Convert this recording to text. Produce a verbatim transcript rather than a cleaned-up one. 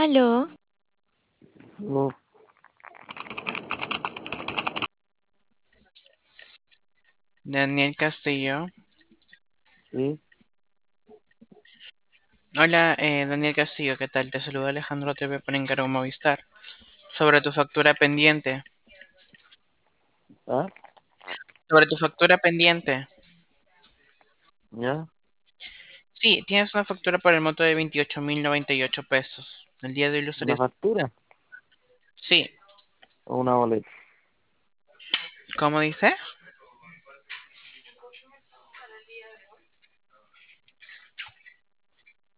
Aló, No, Daniel Castillo. sí, Hola, eh, Daniel Castillo, ¿qué tal? Te saluda Alejandro T V por encargo Movistar. Sobre tu factura pendiente. ah, Sobre tu factura pendiente. ya, Sí, tienes una factura por el monto de veintiocho mil noventa y ocho pesos. El día de hoy lo una estarías... factura Sí, o una boleta. ¿cómo dice?